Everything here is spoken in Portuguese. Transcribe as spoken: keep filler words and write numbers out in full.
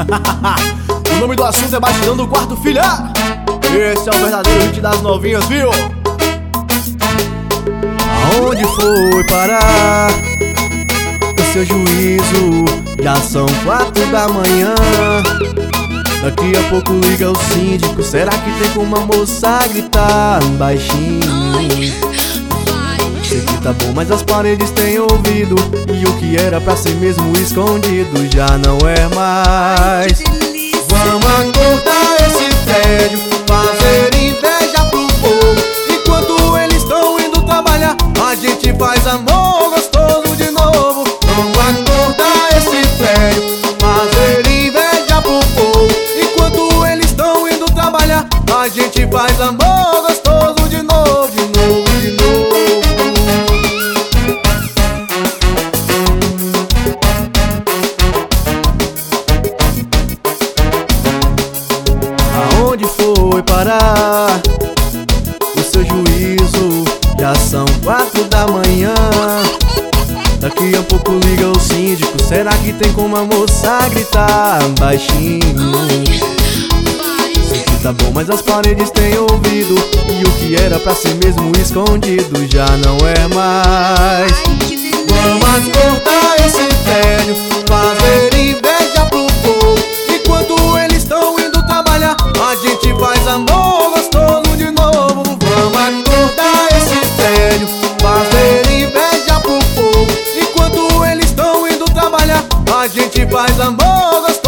O nome do assunto é Batidão do Quarto, filha. Esse é o verdadeiro hit das novinhas, viu? Aonde foi parar o seu juízo? Já são quatro da manhã. Daqui a pouco liga o síndico. Será que tem como a moça gritar baixinho? Sei que tá bom, mas as paredes têm ouvido, e o que era pra ser mesmo escondido já não é mais. Vamos acordar esse prédio, fazer inveja pro povo. Enquanto eles estão indo trabalhar, a gente faz amor gostoso de novo. Vamos acordar esse prédio, fazer inveja pro povo. Enquanto eles estão indo trabalhar, a gente faz amor gostoso de novo, de novo, de novo. Aonde foi parar o seu juízo? Já são quatro da manhã. Daqui a pouco liga o síndico. Será que tem como a moça gritar baixinho? Sei que tá bom, mas as paredes têm ouvido, e o que era pra ser mesmo escondido já não é mais. Vamos acordar esse velho, fazer inveja pro povo. Enquanto eles estão indo trabalhar, a gente faz amor gostoso de novo. Vamos acordar esse velho, fazer inveja pro povo. Enquanto eles estão indo trabalhar, a gente faz amor gostoso.